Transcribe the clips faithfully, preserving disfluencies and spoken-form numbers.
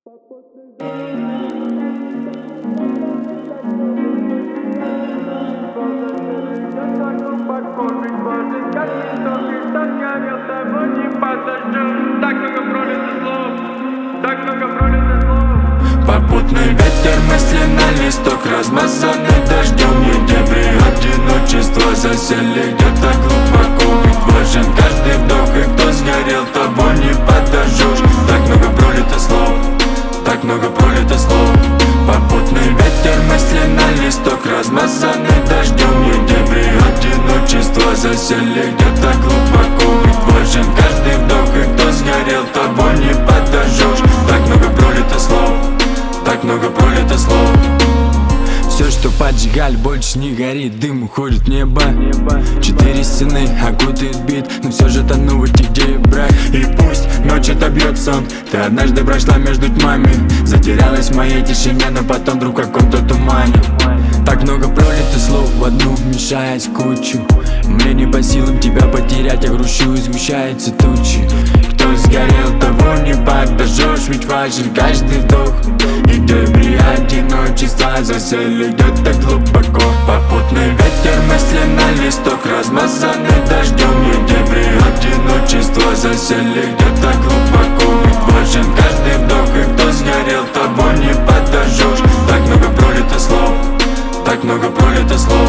Попутный ветер, мысли на листок, размазаны дождем. Мы дебри одиночества засели где-то глубоко. Ведь важен каждый вдох, и кто сгорел, того не подожжешь. Так много пролито слов, так много пролито слов. Попутный ветер, мысли на листок, размазаны дождем. Мы дебри одиночества засели где-то глубоко. Ведь важен каждый вдох, и кто сгорел, того не подожжешь. Так много пролито слов, так много пролито слов. Все, что поджигали, больше не горит. Дым уходит в небо. Четыре стены окутает бит, но все же тону в этих, где брак. И пусть ночь отобьет сон, ты однажды прошла между тьмами, затерялась в моей тишине, но потом вдруг в каком-то тумане. Так много пролито слов в одну, мешаясь в кучу. Мне не по силам тебя потерять, я грущу и сгущаются тучи. Кто сгорел, того не подожжешь, ведь важен каждый вдох. И дебри одиночества засели где-то глубоко. Попутный ветер, мысли на листок, размазаны дождем. И дебри одиночества засели где-то глубоко. Ведь важен каждый вдох, и кто сгорел, того не подожжешь. Так много пролито слов, так много пролито слов.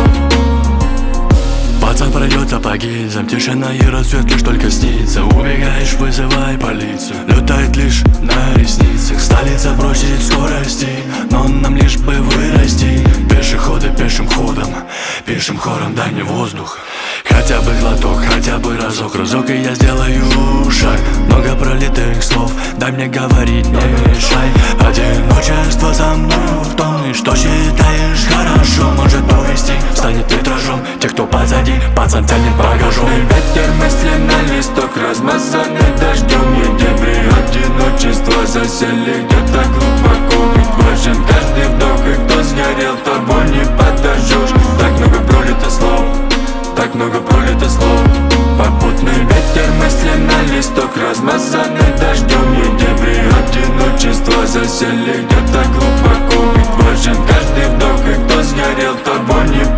Пацан пройдет сапоги, зам тишина и рассвет лишь только снится. Убегаешь, вызывай полицию, летает лишь на ресницах. Столица бросит скорости, но нам лишь бы вырасти. Пешеходы пешим ходом, пешим хором, дай мне воздух. Хотя бы глоток, хотя бы разок, разок, и я сделаю шаг. Много пролитых слов, дай мне говорить, не мешай. Одиночество со мной в тон, и что считаешь хорошо, может повести, станет витражом. Те, кто позади, пацан тянет багажом. Ветер, мысли на листок, размазаны дождем. И дебри одиночества засели где-то глубоко. Ведь важен каждый вдох, и кто сгорел, того не подожжешь. Так много пролито слов, так много пролито слов. Попутный ветер, мысли на листок, размазаны дождем. И дебри одиночества засели где-то глубоко. Ведь важен каждый вдох, и кто сгорел, того не